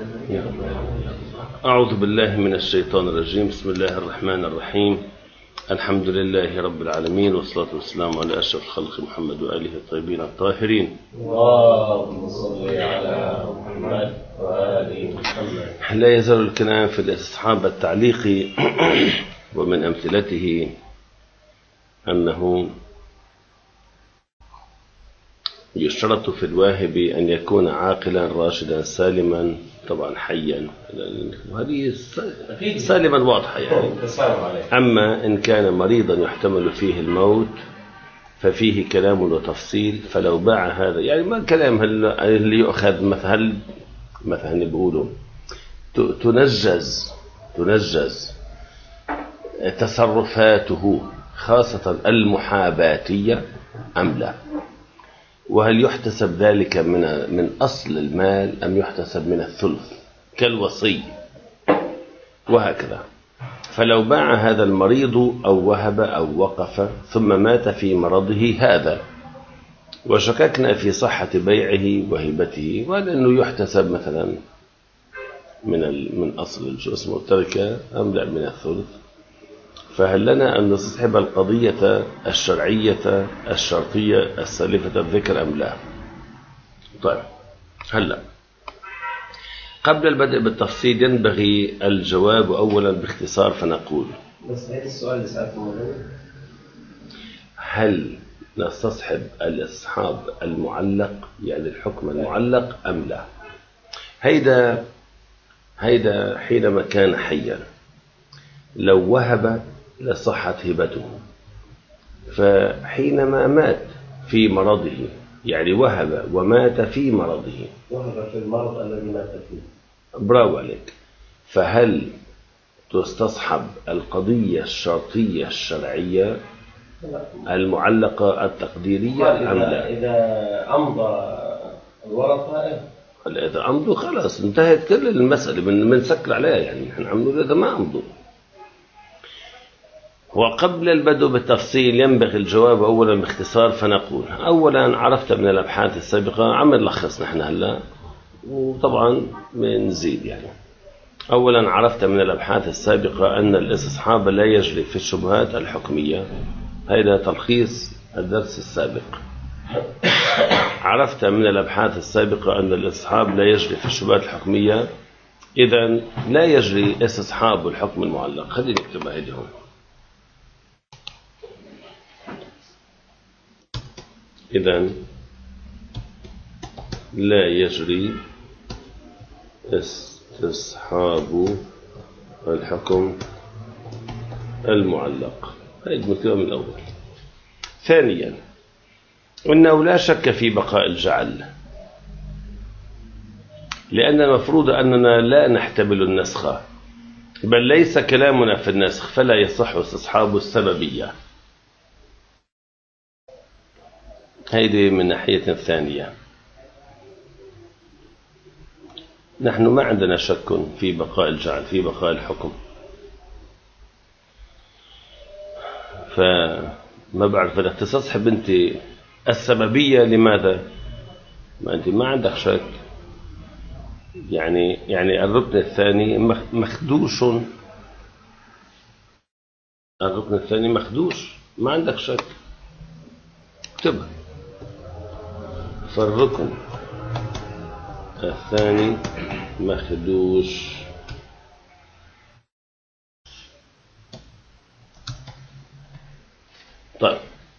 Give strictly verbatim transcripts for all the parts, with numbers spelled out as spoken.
أعوذ بالله من الشيطان الرجيم. بسم الله الرحمن الرحيم. الحمد لله رب العالمين، والصلاة والسلام على أشرف الخلق محمد وآله الطيبين الطاهرين. اللهم صل على محمد وآل محمد. لا يزال الكلام في الاستصحاب التعليقي، ومن أمثلته أنه يشترط في الواهب أن يكون عاقلا راشدا سالما، طبعا حيا، وهذه سالما واضحة يعني. أما إن كان مريضا يحتمل فيه الموت ففيه كلام وتفصيل. فلو باع هذا يعني ما الكلام اللي يؤخذ مثلا مثلا بيقولوا تنجز تنجز تصرفاته خاصة المحاباتية أم لا، وهل يحتسب ذلك من من أصل المال أم يحتسب من الثلث كالوصي وهكذا. فلو باع هذا المريض أو وهب أو وقف ثم مات في مرضه هذا، وشككنا في صحة بيعه وهبته، وهذا أنه يحتسب مثلا من من أصل الجسم والتركة أم لا من الثلث. فهل لنا أن نستصحب القضية الشرعية الشرطية السالفة الذكر أم لا؟ طيب، هلا قبل البدء بالتفصيل ينبغي الجواب أولا باختصار، فنقول بس هذا السؤال اللي سألته، هل نستصحب الاستصحاب المعلق يعني الحكم المعلق أم لا؟ هيدا هيدا حينما كان حيا لو وهب لصحت هبته، فحينما مات في مرضه يعني وهب ومات في مرضه، وهب في المرض الذي مات فيه. برافو عليك. فهل تستصحب القضية الشرطية الشرعية المعلقة التقديرية أم لا؟ إذا أمضى الورثة، إذا أمضوا خلاص انتهت كل المسألة، بنسكر عليها يعني. نحن عم نقول إذا ما أمضوا. وقبل البدء بالتفصيل ينبغي الجواب أولا باختصار، فنقول أولا عرفت من الأبحاث السابقة، عم نلخص نحن هلا وطبعا بنزيد يعني. أولا عرفت من الأبحاث السابقة أن الاستصحاب لا يجري في الشبهات الحكمية. هذا تلخيص الدرس السابق. عرفت من الأبحاث السابقة أن الاستصحاب لا يجري في الشبهات الحكمية، إذن لا يجري استصحاب الحكم المعلق. خليني نكتب هذه هون. إذن لا يجري استصحاب الحكم المعلق. هذه المكتوبة من الأول. ثانيا إنه لا شك في بقاء الجعل، لأن المفروض أننا لا نحتمل النسخ، بل ليس كلامنا في النسخ، فلا يصح استصحاب السببية. هذه من ناحية ثانية. نحن ما عندنا شك في بقاء الجعل، في بقاء الحكم. فما بعرف بدك تستصحب أنت السببية لماذا؟ ما أنت ما عندك شك يعني. يعني الركن الثاني مخدوش، الركن الثاني مخدوش، ما عندك شك، اكتبها. فالركن الثاني مخدوش. طيب،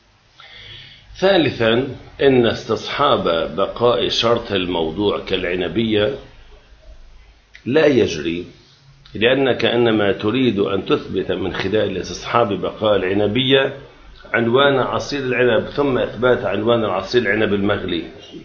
ثالثا إن استصحاب بقاء شرط الموضوع كالعنبية لا يجري، لأنك إنما تريد أن تثبت من خلال استصحاب بقاء العنبية عنوان عصير العنب ثم إثبات عنوان العصير العنب المغلي.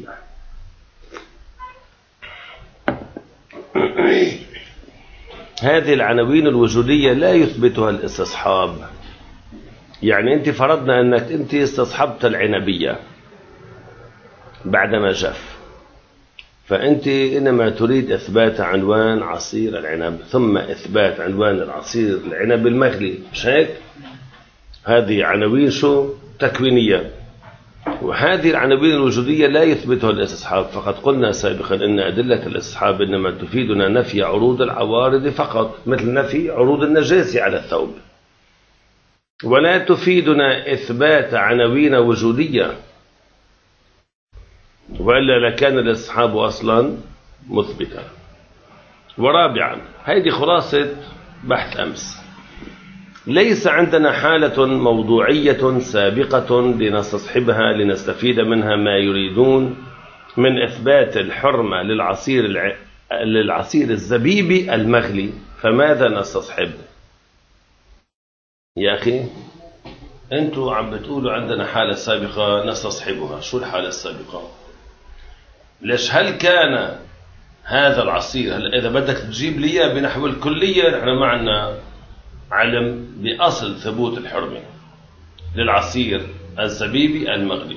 هذه العناوين الوجودية لا يثبتها الاستصحاب. يعني أنت فرضنا أنك أنت استصحبت العنبية بعدما جف، فأنت إنما تريد إثبات عنوان عصير العنب ثم إثبات عنوان العصير العنب المغلي، مش هيك؟ هذه عناوين شو؟ تكوينية. وهذه العناوين الوجودية لا يثبتها الاستصحاب، فقد قلنا سابقا أن أدلة الاستصحاب إنما تفيدنا نفي عروض العوارض فقط، مثل نفي عروض النجاسة على الثوب، ولا تفيدنا إثبات عناوين وجودية، وإلا لكان الاستصحاب أصلا مثبتا. ورابعا، هذه خلاصة بحث أمس، ليس عندنا حالة موضوعية سابقة لنستصحبها لنستفيد منها ما يريدون من إثبات الحرمة للعصير الع... للعصير الزبيبي المغلي، فماذا نستصحب؟ يا أخي أنتوا عم بتقولوا عندنا حالة سابقة نستصحبها، شو الحالة السابقة؟ ليش هل كان هذا العصير، هل إذا بدك تجيب لي بنحو الكلية نحن ما عندنا علم بأصل ثبوت الحرمة للعصير الزبيبي المغلي.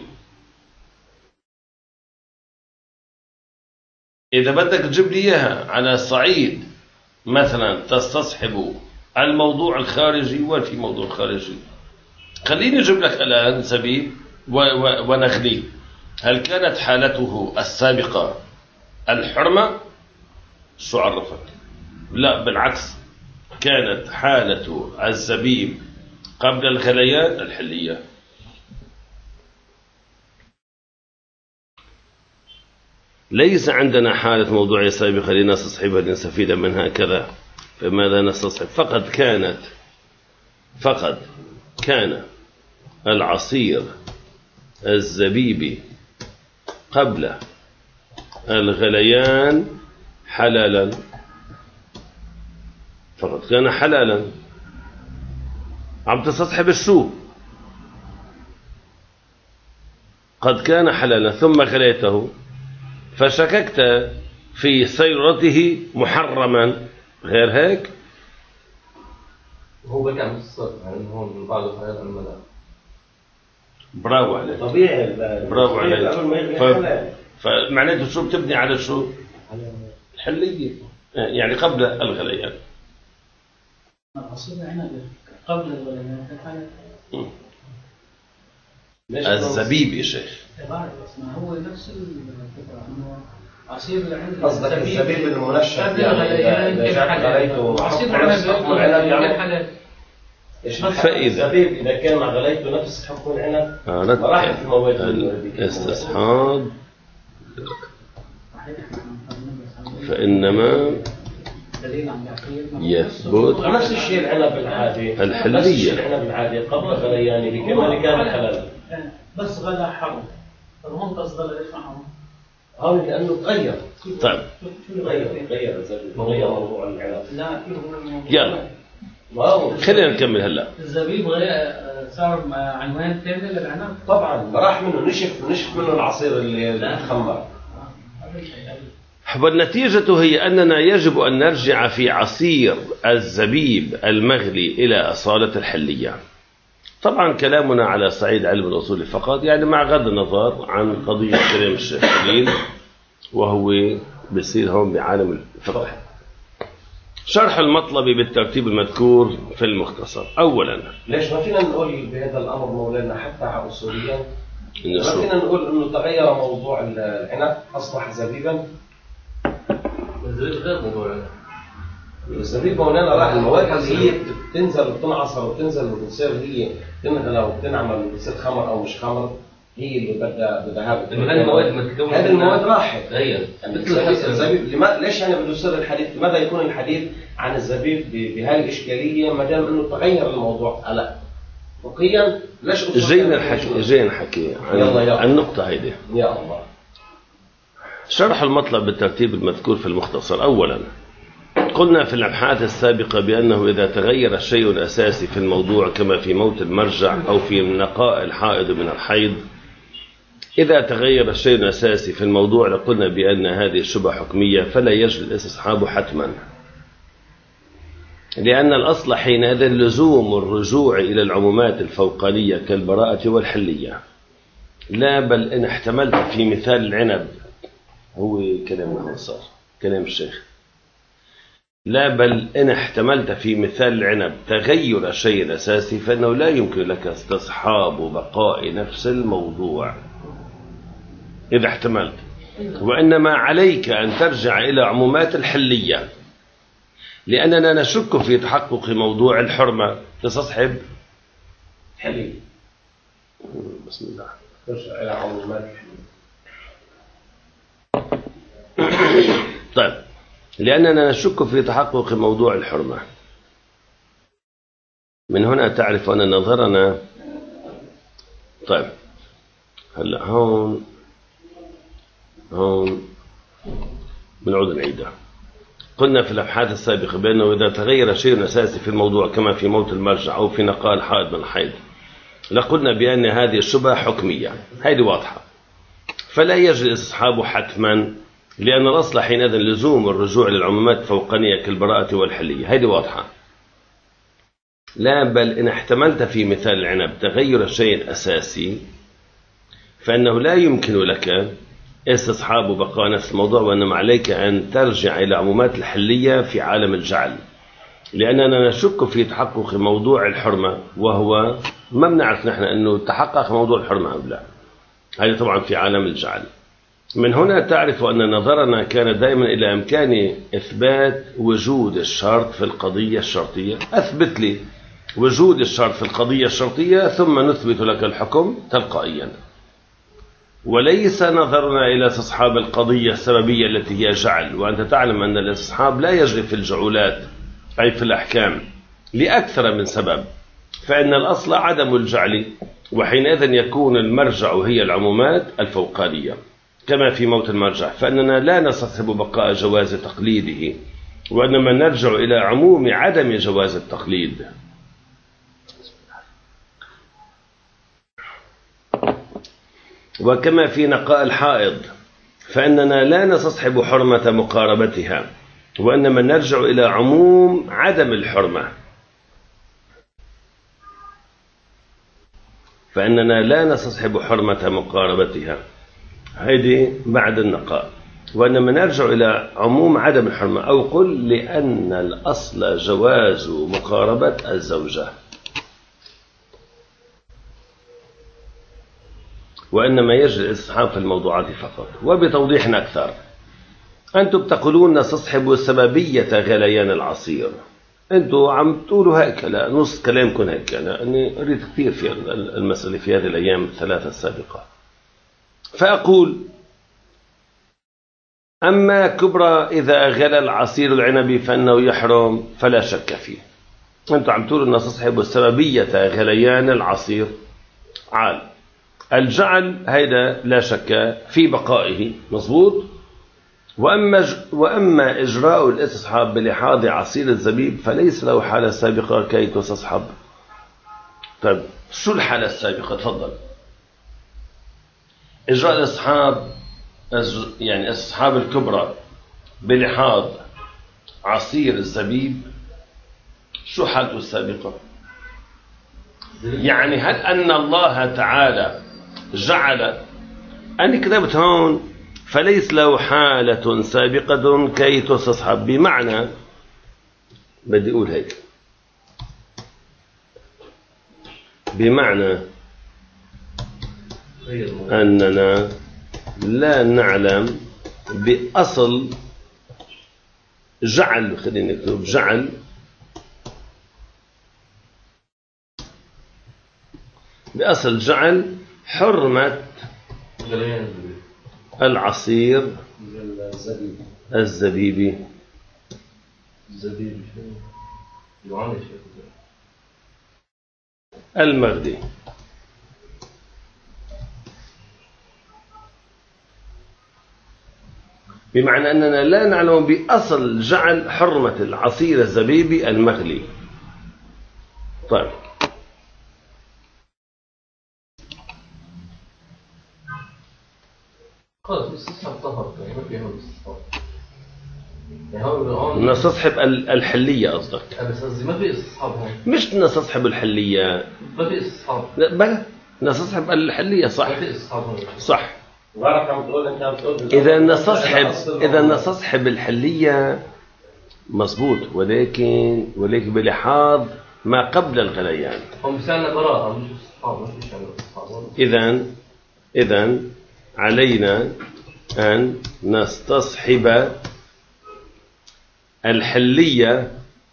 إذا بدك تجيب لي إياها على صعيد مثلا تستصحب الموضوع الخارجي، وين في موضوع خارجي؟ خليني أجيب لك الآن زبيب ونغليه، هل كانت حالته السابقة الحرمة؟ شو عرفك؟ لا بالعكس، كانت حالة الزبيب قبل الغليان الحلية. ليس عندنا حالة موضوعية سابقة لنستصحبها لنستفيد منها كذا، فماذا نستصحب؟ فقد كانت فقد كان العصير الزبيبي قبل الغليان حلالا، فقد كان حلالا. عم تستصحب الشو؟ قد كان حلالا ثم غليته فشككت في سيرته محرما، غير هيك؟ هو بكى عن الصدق يعني هون من بعض الحياة المدى. برافو عليك، طبيعي برافو عليك. ف... فمعناته شو بتبني على شو؟ الحلية، يعني قبل الغليان. العصير العنب قبل الغليان الزبيب يا شيخ. هو نفس الفكرة انه عصير العنب قصدك الزبيب المنشف قبل الغليان كيف حلال؟ عصير العنب فإذا الزبيب إذا كان مع غليته نفس حكم العنب ما راح في مواد الاستصحاب، فإنما يثبت نفس الشيء العنب العادي، الحلية، نفس الشيء العنب العادي قبل غليانه بكمال كان حلال، بس غلا حرام. فهم تصدر ليش معهم؟ هون لأنه تغير. طيب تغير تغير الزبيب، تغير موضوع العنب. لا يلا خلينا نكمل هلا. الزبيب صار عنوان ثاني للعنب طبعا، راح منه نشف نشف منه العصير اللي خمر. والنتيجة هي أننا يجب أن نرجع في عصير الزبيب المغلي إلى أصالة الحلية. طبعا كلامنا على صعيد علم الأصول فقط، يعني مع غض النظر عن قضية كلام الشيخ خليل، وهو بيصير هون بعالم الفقه. شرح المطلب بالترتيب المذكور في المختصر. أولا، ليش ما فينا نقول بهذا الأمر مولانا حتى على أصوليا ما فينا نقول إنه تغير موضوع العنب أصبح زبيبا؟ الزبيب غير موضوع الزبيب مولانا راح المواد اللي هي بتنزل وبتنعصر وبتنزل وبتصير هي تنغلى وبتنعمل وبتصير خمر أو مش خمر، هي اللي بدها بدها هذه المواد ما تتكون، هذه المواد راحت غير مثل الزبيب. لما ليش يعني بده يصير الحديث؟ لماذا يكون الحديث عن الزبيب بهذه الإشكالية ما دام إنه تغير الموضوع؟ هلا فقهيا ليش جينا الحكي جينا الحكي عن النقطة هيدي. يا الله. شرح المطلب بالترتيب المذكور في المختصر. أولا، قلنا في الأبحاث السابقة بأنه إذا تغير الشيء الأساسي في الموضوع كما في موت المرجع أو في نقاء الحائض من الحيض، إذا تغير الشيء الأساسي في الموضوع لقلنا بأن هذه الشبهة حكمية فلا يجب الاستصحاب حتما، لأن الأصل حينئذ لزوم الرجوع إلى العمومات الفوقانية كالبراءة والحلية. لا بل إن احتملت في مثال العنب، هو كلام ما صار كلام الشيخ، لا بل إن احتملت في مثال العنب تغير شيء أساسي فإنه لا يمكن لك استصحاب بقاء نفس الموضوع إذا احتملت، وإنما عليك أن ترجع إلى عمومات الحلية، لأننا نشك في تحقق موضوع الحرمة. تستصحب حلي. بسم الله. ترجع إلى عمومات الحلية. طيب، لأننا نشك في تحقق موضوع الحرمة. من هنا تعرف أن نظرنا. طيب هلا هون هون بنعود نعيدها. قلنا في الأبحاث السابقة بأنه إذا تغير شيء أساسي في الموضوع كما في موت المرجع أو في نقاء الحائض من الحيض لقلنا بأن هذه الشبهة حكمية، هذه واضحة، فلا يجري استصحابه حتما، لأن الأصل حينئذ لزوم الرجوع للعمومات الفوقانية كالبراءة والحلية، هذه واضحة. لا بل إن احتملت في مثال العنب تغير شيء أساسي فإنه لا يمكن لك استصحاب بقاء نفس الموضوع، وإنما عليك أن ترجع إلى عمومات الحلية في عالم الجعل، لأننا نشك في تحقق موضوع الحرمة، وهو ما بنعرف نحن أنه تحقق موضوع الحرمة أم لا، هذا طبعا في عالم الجعل. من هنا تعرف أن نظرنا كان دائما إلى إمكان إثبات وجود الشرط في القضية الشرطية. أثبت لي وجود الشرط في القضية الشرطية ثم نثبت لك الحكم تلقائيا، وليس نظرنا إلى استصحاب القضية السببية التي هي جعل. وأنت تعلم أن الاستصحاب لا يجري في الجعولات أي في الأحكام لأكثر من سبب، فإن الأصل عدم الجعل، وحينئذ يكون المرجع هي العمومات الفوقانية كما في موت المرجع، فإننا لا نستصحب بقاء جواز تقليده، وإنما نرجع إلى عموم عدم جواز التقليد. وكما في نقاء الحائض فإننا لا نستصحب حرمة مقاربتها، وإنما نرجع إلى عموم عدم الحرمة، فإننا لا نستصحب حرمة مقاربتها، هذه بعد النقاء، وإنما نرجع إلى عموم عدم الحرمة. أو قل لأن الأصل جواز مقاربة الزوجة، وإنما يجري الاستصحاب في الموضوعات فقط. وبتوضيح أكثر، أنتم تقولون نستصحب سببية غليان العصير، أنتم عم تقولوا هيك، لا نص كلامكم هيك، لأني قريت كثير في المسألة في هذه الأيام الثلاثة السابقة. فأقول أما كبرى إذا غلى العصير العنبي فإنه يحرم فلا شك فيه. أنتم عم تقولوا نستصحب السببية غليان العصير عال الجعل، هيدا لا شك في بقائه، مظبوط. وأما, وأما إجراء الاستصحاب بلحاظ عصير الزبيب فليس له حالة سابقة كي تستصحب. طيب شو الحالة السابقة؟ تفضل. إجراء الاستصحاب يعني استصحاب الكبرى بلحاظ عصير الزبيب، شو حالته السابقة؟ يعني هل أن الله تعالى جعل، أنا كتبت هون فليس له حالة سابقة كي تستصحب، بمعنى بدي أقول هيك، بمعنى أننا لا نعلم بأصل جعل، خلينا نكتب جعل بأصل جعل حرمة العصير الزبيبي المغلي، بمعنى أننا لا نعلم بأصل جعل حرمة العصير الزبيبي المغلي. طيب خلاص استصحاب طهر، يعني ما في هون استصحاب، نستصحب الحلية قصدك؟ بس قصدي ما في استصحاب هون، مش نستصحب الحلية، ما في استصحاب، لا بلا نستصحب الحلية، صح ما في استصحاب هون، صح. عم تقول انت عم تقول إذا نستصحب إذا نستصحب الحلية مظبوط، ولكن ولكن بلحاظ ما قبل الغليان. هم بيسألنا براءة مش الصحابة، مش الصحابة. إذن إذن علينا أن نستصحب الحلية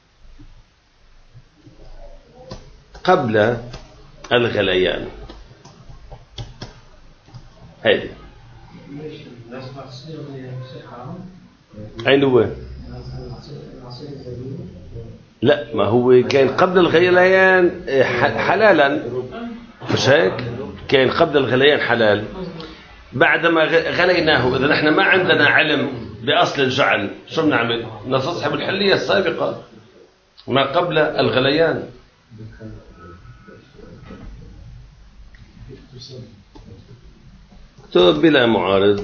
قبل الغليان. هذه أين هو؟ لا، ما هو كان قبل الغليان حلالا، مش هيك؟ كان قبل الغليان حلال، بعدما غليناه. إذا نحن ما عندنا علم بأصل الجعل، شو بنعمل؟ نستصحب الحلية السابقة ما قبل الغليان. اكتب بلا معارض.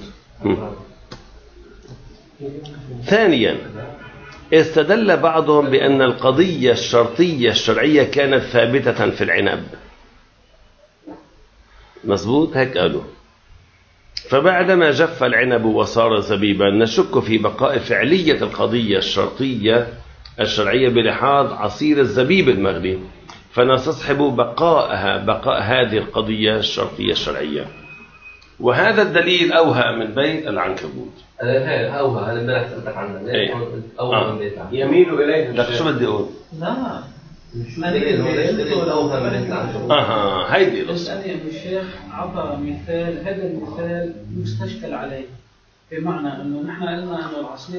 ثانيا، استدل بعضهم بأن القضية الشرطية الشرعية كانت ثابتة في العنب. مظبوط، هيك قالوا. فبعدما جف العنب وصار زبيبا نشك في بقاء فعلية القضية الشرطية الشرعية بلحاظ عصير الزبيب المغلي، فنستصحب بقاءها بقاء هذه القضية الشرطية الشرعية. وهذا الدليل أوهى من بيت العنكبوت. هذا أوهى، أنا امبارح سألتك عنه. أوهى آه. من بيت العنكبوت. يميل إليه. لك شو بدي أقول؟ لا أوهى من بيت العنكبوت. أها، هيدي بس أنا يا الشيخ عطى مثال، هذا المثال مستشكل عليه، بمعنى أنه نحن قلنا أنه العصير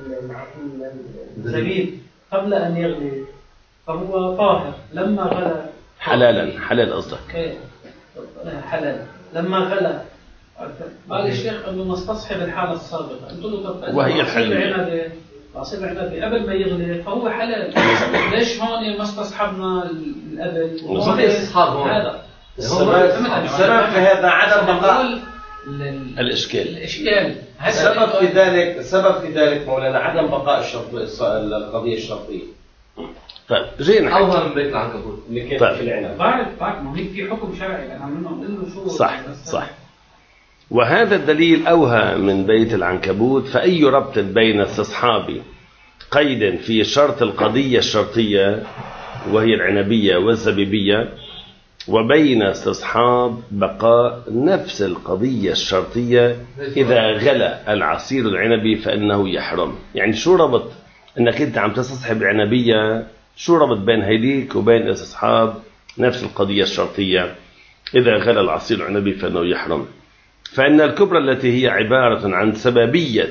الزبيب قبل أن يغلي فهو طاهر، لما غلى حلالا. حلال قصدك؟ إيه حلال. لما غلى قال الشيخ أنه نستصحب الحالة السابقة. قلت له طب وهي الحلية. العصير العنبي قبل ما يغلي فهو حلال، ليش هون ما استصحبنا الأبل؟ هو استصحاب هون. هذا السبب في هذا عدم بقاء الإشكال. الإشكال السبب في ذلك السبب في ذلك مولانا عدم بقاء الشرط القضية الشرطية. طيب جينا أوهى من بيت العنكبوت اللي كانت طيب. في العنب. بعرف بعرف ما هيك في حكم شرعي، أنا عم نقول له شو. صح صح. وهذا الدليل أوهى من بيت العنكبوت، فأي ربط بين استصحاب قيد في شرط القضية الشرطية وهي العنبية والزبيبية وبين استصحاب بقاء نفس القضية الشرطية إذا غلى العصير العنبي فإنه يحرم. يعني شو ربط أنك أنت عم تستصحب العنبية، شو ربط بين هيديك وبين استصحاب نفس القضية الشرطية إذا غلى العصير العنبي فإنه يحرم؟ فإن الكبرى التي هي عبارة عن سببية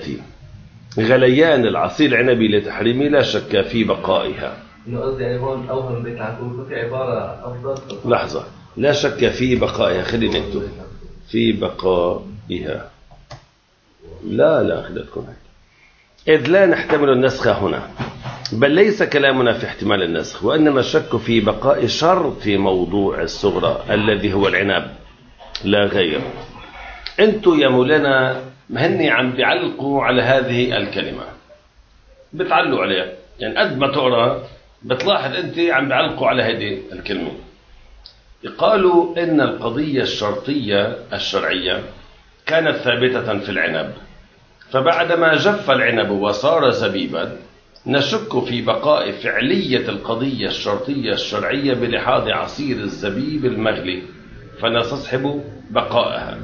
غليان العصير العنبي لتحريمه لا شك في بقائها. قصدي يعني هون أوهى من بيت العنكبوت في عبارة أفضل. لحظة، لا شك في بقائها. خلينا نكتب في بقائها. لا لا خليكم هيك، إذ لا نحتمل النسخ هنا، بل ليس كلامنا في احتمال النسخ، وإنما الشك في بقاء شرط موضوع الصغرى الذي هو العنب لا غير. أنتوا يا مولانا هني عم بيعلقوا على هذه الكلمة، بتعلقوا عليها، يعني قد ما تقرأ بتلاحظ أنت عم بيعلقوا على هذه الكلمة. قالوا إن القضية الشرطية الشرعية كانت ثابتة في العنب، فبعدما جف العنب وصار زبيبا نشك في بقاء فعلية القضية الشرطية الشرعية بلحاظ عصير الزبيب المغلي، فنستصحب بقائها.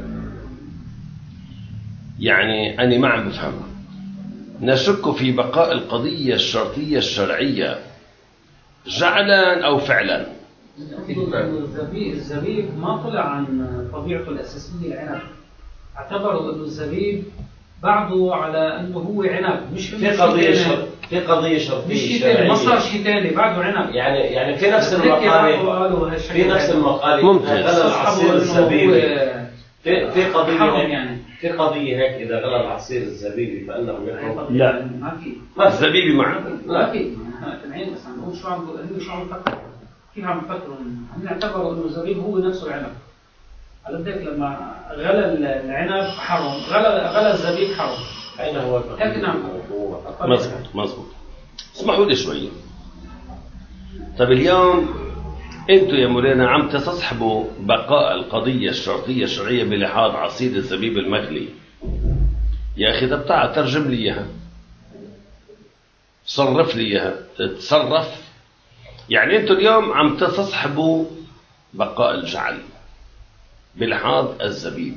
يعني أنا ما عم بفهم، نشك في بقاء القضية الشرطية الشرعية جعلا أو فعلا. الزبيب الزبيب ما طلع عن طبيعته الأساسية العنب، اعتبروا أنه الزبيب بعده على أنه هو عنب، مش في قضية شرط في قضية شرطية مش شيء ثاني، ما صار شيء ثاني، بعده عنب. يعني يعني في نفس المقالة في نفس المقالة ممتاز. غلى العصير الزبيبي في في قضية يعني في قضية هيك إذا غلى العصير الزبيبي فإنه يحرم. لا ما في ما الزبيبي معه. ما في العين، بس عم نقول شو عم بقول شو عم بفكر كيف عم بفكروا هم اعتبروا إنه الزبيب هو نفسه العنب. على ذلك لما غلى العنب حرم، غلى غلى الزبيب حرم. أين هو هيك نعم. مظبوط مظبوط. اسمحوا لي شوي. طيب اليوم انتوا يا مولانا عم تستصحبوا بقاء القضية الشرطية الشرعية بلحاظ عصير الزبيب المغلي. يا أخي طب تعال ترجم لي إياها. صرف لي إياها. تتصرف يعني أنتوا اليوم عم تستصحبوا بقاء الجعل بلحاظ الزبيب.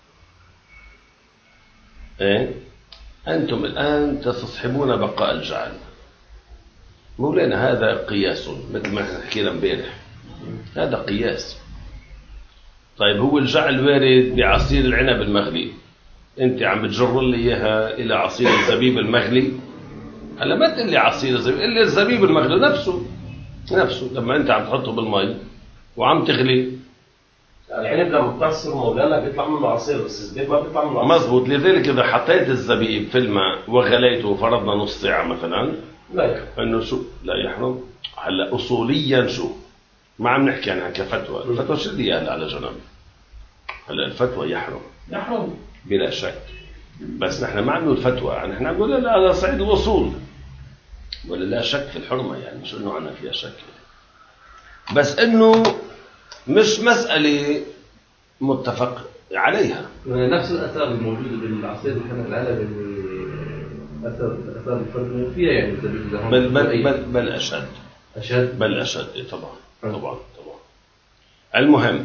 إيه؟ أنتم الآن تستصحبون بقاء الجعل. مولانا هذا قياس مثل ما احنا حكينا امبارح، هذا قياس. طيب هو الجعل وارد بعصير العنب المغلي، انت عم بتجر لي اياها الى عصير الزبيب المغلي. هلا ما تقول لي عصير الزبيب، قل لي الزبيب المغلي نفسه نفسه لما انت عم تحطه بالمي وعم تغلي. العنب لما بتعصر مولانا بيطلع منه عصير، بس الزبيب ما بيطلع منه عصير. مزبوط. لذلك اذا حطيت الزبيب في الماء وغليته فرضنا نص ساعه مثلا لا يحرم. انه شو لا يحرم. هلا اصوليا شو ما عم نحكي عنها كفتوى، الفتوى شو بدي هلا على جنب. هلا الفتوى يحرم يحرم بلا شك، بس نحن ما عم نقول فتوى، نحن عم نقول لا على صعيد الوصول ولا لا شك في الحرمه، يعني مش انه عنا فيها شك، بس انه مش مساله متفق عليها. نفس الاثار الموجوده بالعصير الحنة العلبي، اثر اثار الفرق فيها يعني بل بل بل بل اشد اشد بل اشد إيه طبعا طبعا طبعا. المهم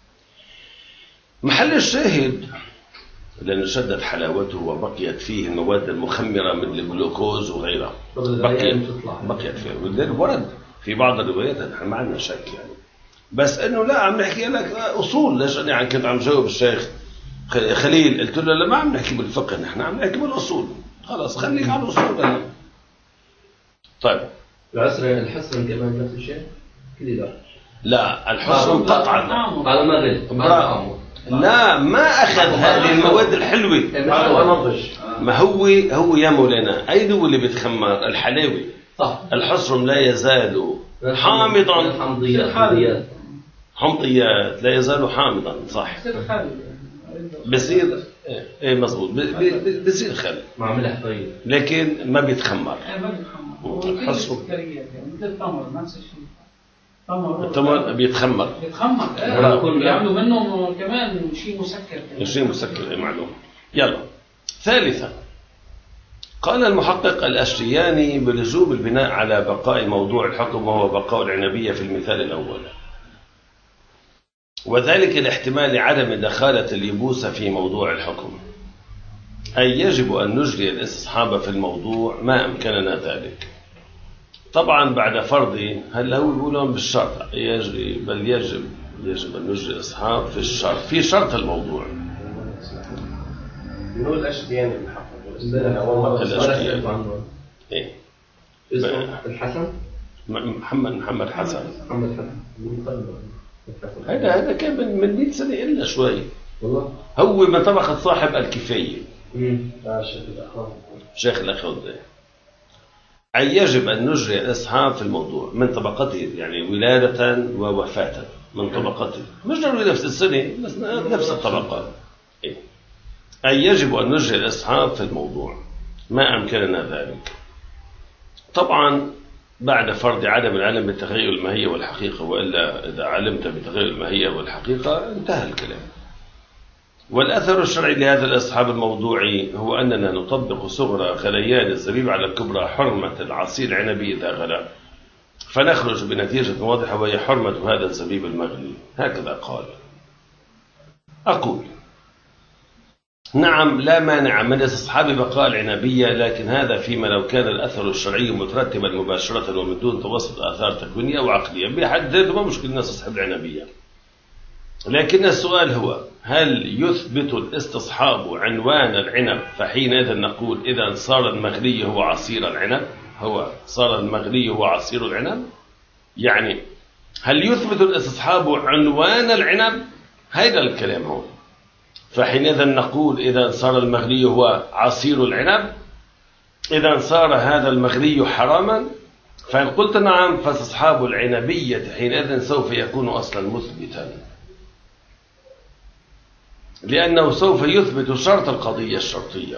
محل الشاهد لأن شدت حلاوته وبقيت فيه المواد المخمرة مثل الجلوكوز وغيرها، بقيت بقيت فيه. ولذلك ورد في بعض الروايات، نحن ما عندنا شك يعني، بس انه لا عم نحكي لك اصول. ليش انا يعني كنت عم جاوب الشيخ خليل قلت له لا ما عم نحكي بالفقه، نحن عم نحكي بالاصول، خلاص خليك على الاصول أنا. طيب العسر الحسن كمان نفس الشيء كذي؟ لا لا الحسن قطعا على ما لا ما أخذ هذه المواد الحلوة ما هو هو يا مولانا أين هو اللي بيتخمر الحلاوة صح. الحصرم لا يزال حامضا، حمضيات حمضيات لا يزال حامضا صح، بصير ايه مظبوط بصير خالي مع ملح طيب لكن ما بيتخمر. الحصرم مثل التمر نفس الشيء، التمر بيتخمر بيتخمر بيعملوا منه كمان شيء مسكر شيء مسكر معلوم. يلا ثالثا قال المحقق الأشتياني بلزوم البناء على بقاء موضوع الحكم وهو بقاء العنبية في المثال الأول، وذلك لاحتمال عدم دخالة اليبوسة في موضوع الحكم، أي يجب أن نجري الاستصحاب في الموضوع ما أمكننا ذلك. طبعا بعد فرض هل هو يقولون بالشرط يجري بل يجب يجب أن نجري الاستصحاب في الشرط في شرط الموضوع. نقول الأشتياني بالحق الأشتياني إيه الحسن محمد محمد حسن محمد حسن هذا هذا كان من من مئة سنة إلا شوي والله. هو من طبقة صاحب الكفاية امم شيخ الأخوذي. أي يجب أن نجري الإسحاب في الموضوع من طبقته، يعني ولادة ووفاة من طبقته، مش ضروري نفس السنة بس نفس الطبقات. إيه؟ أي يجب أن نجري الإسحاب في الموضوع ما أمكننا ذلك. طبعا بعد فرض عدم العلم بتغير الماهية والحقيقة، وإلا إذا علمت بتغير الماهية والحقيقة انتهى الكلام. والأثر الشرعي لهذا الإسحاب الموضوعي هو أننا نطبق صغرى غليان الزبيب على كبرى حرمة العصير العنبي إذا غلى، فنخرج بنتيجة واضحة وهي حرمة هذا الزبيب المغلي. هكذا قال. أقول نعم لا مانع من استصحاب بقاء العنبية، لكن هذا فيما لو كان الأثر الشرعي مترتبا مباشرة ومن دون توسط آثار تكوينية أو عقلية. بحد ذاته ما مشكلة الناس تصحب العنبية، لكن السؤال هو هل يثبت الاستصحاب عنوان العنب؟ فحينئذ نقول إذا صار المغلي هو عصير العنب، هو صار المغلي هو عصير العنب، يعني هل يثبت الاستصحاب عنوان العنب؟ هذا الكلام هو. فحينئذ نقول إذا صار المغلي هو عصير العنب، إذا صار هذا المغلي حراما. فإن قلت نعم فاستصحاب العنبية حينئذ سوف يكون أصلا مثبتا، لأنه سوف يثبت شرط القضية الشرطية.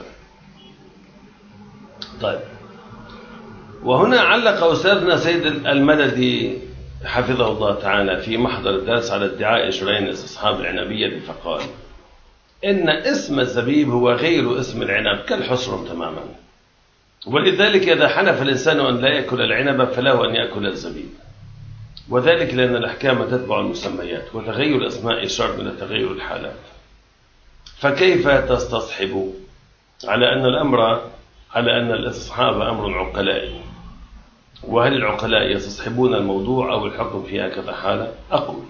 طيب، وهنا علق أستاذنا سيد المددي حفظه الله تعالى في محضر الدرس على ادعاء إجرائين استصحاب العنبية فقال إن اسم الزبيب هو غير اسم العنب كالحصرم تماما، ولذلك إذا حنف الإنسان أن لا يأكل العنب فله أن يأكل الزبيب، وذلك لأن الأحكام تتبع المسميات، وتغير الأسماء شر من تغير الحالات. فكيف تستصحب على أن الأمر على أن الاستصحاب أمر عقلائي؟ وهل العقلاء يستصحبون الموضوع أو الحكم في هكذا حالة؟ أقول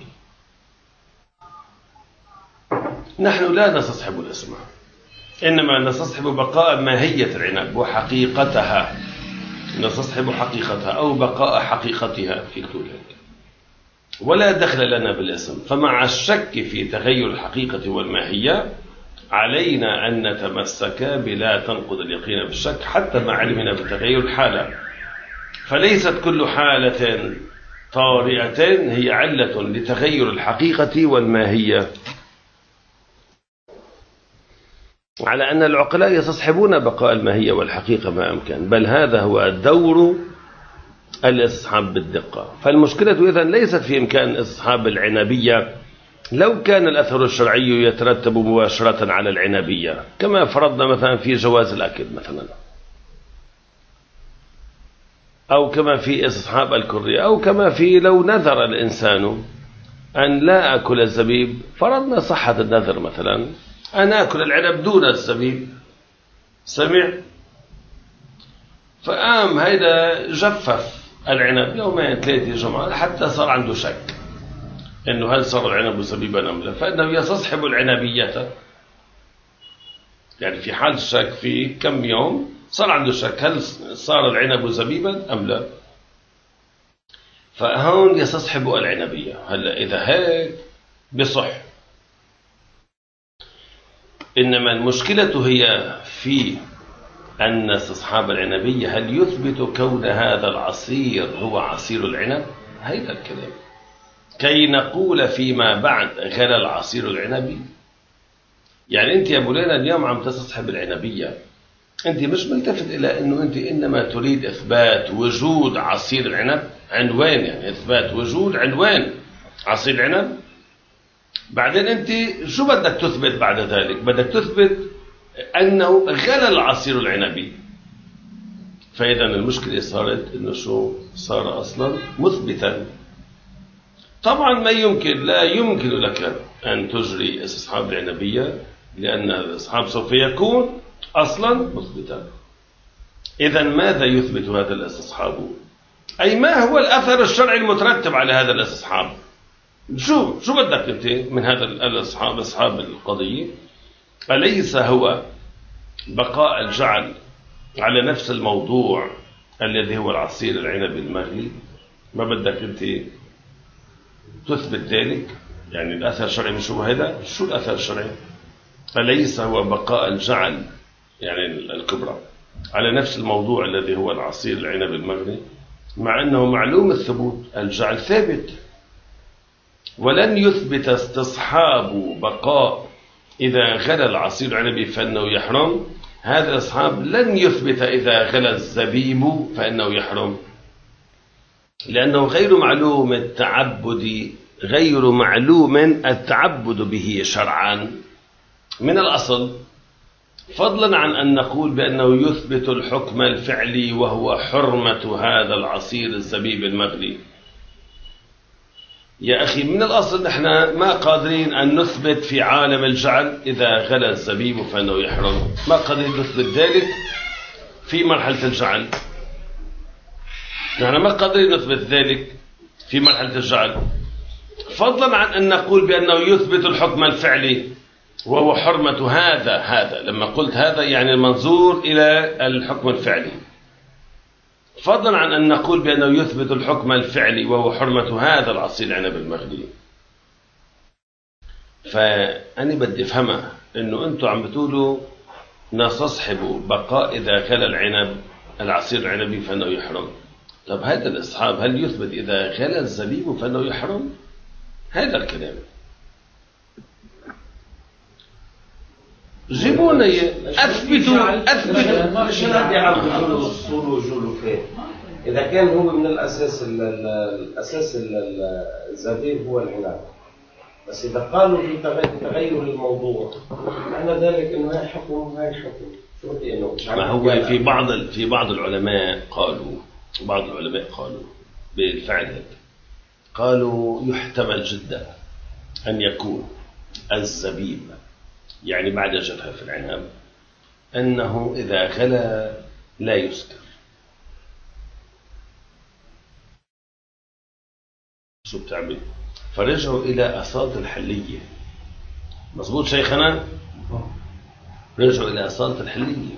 نحن لا نستصحب الأسماء، إنما نستصحب بقاء ماهية العنب وحقيقتها، نستصحب حقيقتها أو بقاء حقيقتها في كتبها، ولا دخل لنا بالاسم. فمع الشك في تغير الحقيقة والماهية علينا أن نتمسك بلا تنقض اليقين بالشك حتى مع علمنا بتغير الحالة. فليست كل حالة طارئة هي علة لتغير الحقيقة والماهية، على أن العقلاء يستصحبون بقاء الماهية والحقيقة ما أمكن، بل هذا هو دور الاستصحاب بالدقة. فالمشكلة إذن ليست في إمكان استصحاب العنبية لو كان الأثر الشرعي يترتب مباشرة على العنبية، كما فرضنا مثلا في جواز الأكل مثلا، أو كما في استصحاب الكرية، أو كما في لو نذر الإنسان أن لا أكل الزبيب، فرضنا صحة النذر مثلا أن أكل العنب دون الزبيب، سمع فقام هيدا جفف العنب يومين ثلاثة جمعة حتى صار عنده شك إنه هل صار العنب زبيبا أم لا، فإنه يستصحب العنبية. يعني في حال الشك في كم يوم صار عنده شك هل صار العنب زبيبا أم لا، فهون يستصحب العنبية. هلا إذا هيك بصح، إنما المشكلة هي في أن استصحاب العنبية هل يثبت كون هذا العصير هو عصير العنب؟ هيدا الكلام، كي نقول فيما بعد غلى العصير العنبي. يعني أنت يا مولانا اليوم عم تستصحب العنبية، أنت مش ملتفت إلى أنه أنت إنما تريد إثبات وجود عصير العنب، عنوان يعني إثبات وجود عنوان عصير العنب. بعدين أنت شو بدك تثبت بعد ذلك؟ بدك تثبت أنه غلى العصير العنبي. فإذا المشكلة صارت أنه شو صار أصلا مثبتا. طبعا ما يمكن، لا يمكن لك أن تجري استصحاب العنبية، لأن الاستصحاب سوف يكون أصلا مثبتا. إذا ماذا يثبت هذا الاستصحاب؟ أي ما هو الأثر الشرعي المترتب على هذا الاستصحاب؟ شو شو بدك أنت من هذا الاستصحاب، أصحاب القضية؟ أليس هو بقاء الجعل على نفس الموضوع الذي هو العصير العنبي المغلي؟ ما بدك أنت تثبت ذلك؟ يعني الأثر الشرعي مش هو هذا؟ شو الأثر الشرعي؟ أليس هو بقاء الجعل يعني الكبرى على نفس الموضوع الذي هو العصير العنبي المغلي، مع أنه معلوم الثبوت، الجعل ثابت، ولن يثبت استصحاب بقاء إذا غلى العصير العنبي فإنه يحرم. هذا الاستصحاب لن يثبت إذا غلى الزبيب فإنه يحرم، لأنه غير معلوم التعبد غير معلوم التعبد به شرعا من الأصل، فضلا عن أن نقول بأنه يثبت الحكم الفعلي وهو حرمة هذا العصير الزبيب المغلي. يا أخي من الأصل نحن ما قادرين أن نثبت في عالم الجعل إذا غلى الزبيب فإنه يحرم، ما قادرين نثبت ذلك في مرحلة الجعل، نحن ما قادرين نثبت ذلك في مرحلة الجعل، فضلا عن أن نقول بأنه يثبت الحكم الفعلي وهو حرمة هذا هذا لما قلت هذا يعني المنظور إلى الحكم الفعلي، فضلا عن أن نقول بأنه يثبت الحكم الفعلي وهو حرمة هذا العصير العنب المغلي. فأنا بدي أفهمها إنه أنتم عم بتقولوا نستصحب بقاء إذا غلى العنب العصير العنبي فإنه يحرم. طب هذا الإصحاب هل يثبت إذا غلى الزبيب فإنه يحرم؟ هذا الكلام جيبونا أثبتوا أثبتوا مش هنادي على جلو الصور وجلو فين. إذا كان هو من الأساس الأساس الزبيب هو العنب، بس إذا قالوا في تغير الموضوع معنى ذلك إنه هاي حكم وهاي حكم، ما هو في بعض في بعض العلماء قالوا بعض العلماء قالوا بالفعل هيك، قالوا يحتمل جدا أن يكون الزبيب يعني بعد جرها في العنب أنه إذا غلى لا يسكر. شو بتعمل؟ فرجعوا إلى أصالة الحلية. مظبوط شيخنا؟ رجعوا إلى أصالة الحلية،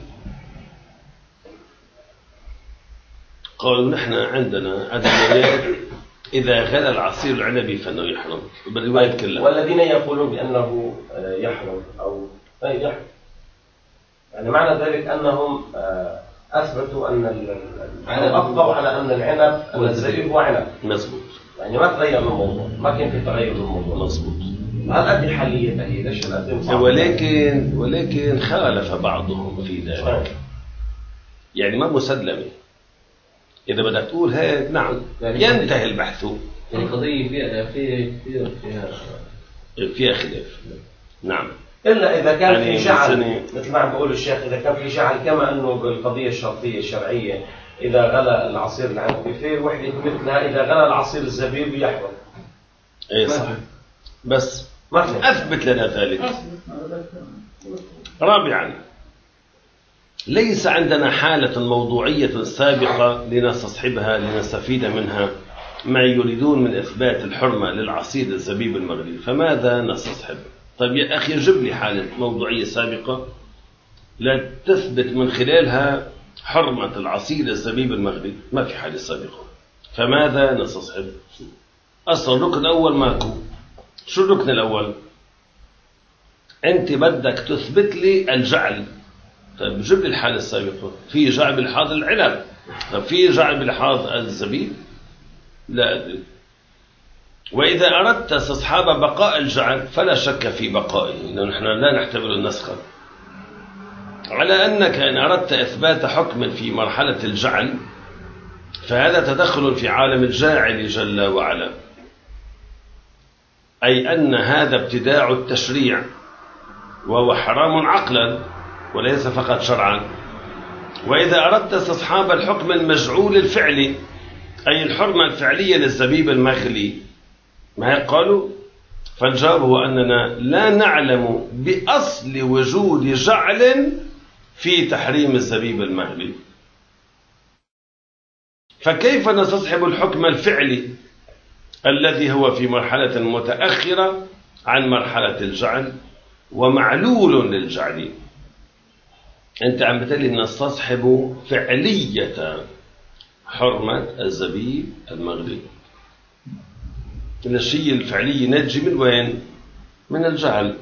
قالوا نحن عندنا أدلة إذا غلى العصير العنبي فإنه يحرم بالرواية كلها. والذين يقولون بأنه يحرم أو أي يحرم، يعني معنى ذلك أنهم أثبتوا أن أفضل على أن العنب والزبيب هو عنب. مظبوط. يعني ما تغير الموضوع، ما كان في تغير الموضوع. مظبوط. هل أدي الحلية هي ليش الأدي؟ ولكن ولكن خالف بعضهم في ذلك، يعني ما مسلمة. إذا بدك تقول هيك نعم ينتهي البحث. يعني قضية فيها فيها فيها فيها خلاف. نعم. إلا إذا كان يعني في جعل مثل ما عم بقول الشيخ، إذا كان في جعل كما أنه بالقضية الشرطية الشرعية إذا غلى العصير العنبي في وحدة مثلها إذا غلى العصير الزبيب يحرم. إيه صح. بس أثبت لنا ذلك. رابعا، ليس عندنا حالة موضوعية سابقة لنستصحبها لنستفيد منها ما يريدون من إثبات الحرمة للعصير الزبيب المغلي، فماذا نستصحب؟ طيب يا أخي جب لي حالة موضوعية سابقة لا تثبت من خلالها حرمة العصير الزبيب المغلي، ما في حالة سابقة، فماذا نستصحب؟ أصلا الركن الأول ماكو. شو الركن الأول؟ أنت بدك تثبت لي الجعل. طيب جيب لي الحالة السابقة، في جعل بلحاظ العنب، طيب في جعل بلحاظ الزبيب؟ لا أدري. وإذا أردت استصحاب بقاء الجعل فلا شك في بقائه، لأنه نحن لا نعتبر النسخة، على أنك إن أردت إثبات حكم في مرحلة الجعل فهذا تدخل في عالم الجاعل جل وعلا، أي أن هذا ابتداع التشريع وهو حرام عقلا وليس فقط شرعا. وإذا أردت استصحاب الحكم المجعول الفعلي أي الحرمة الفعلية للزبيب المغلي، ما هي قالوا؟ فالجواب هو أننا لا نعلم بأصل وجود جعل في تحريم الزبيب المغلي، فكيف نستصحب الحكم الفعلي الذي هو في مرحلة متأخرة عن مرحلة الجعل ومعلول للجعل؟ أنت عم بتقلي نستصحب فعلية حرمة الزبيب المغلي. الشيء الفعلي نجي من وين؟ من الجعل.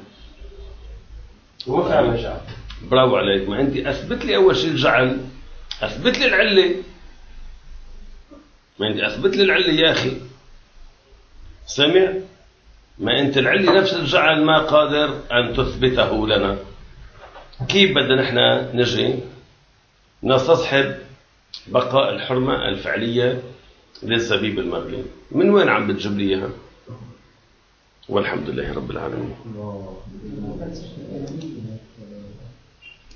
وفعل الجعل. برافو عليك. ما أنت أثبت لي أول شيء الجعل، أثبت لي العلة. ما أنت أثبت لي العلة يا أخي. سمع؟ ما أنت العلة نفس الجعل ما قادر أن تثبته لنا. كيف بدنا نحن نجي نستصحب بقاء الحرمة الفعلية للزبيب المغلي؟ من وين عم بتجيب لي اياها؟ والحمد لله رب العالمين.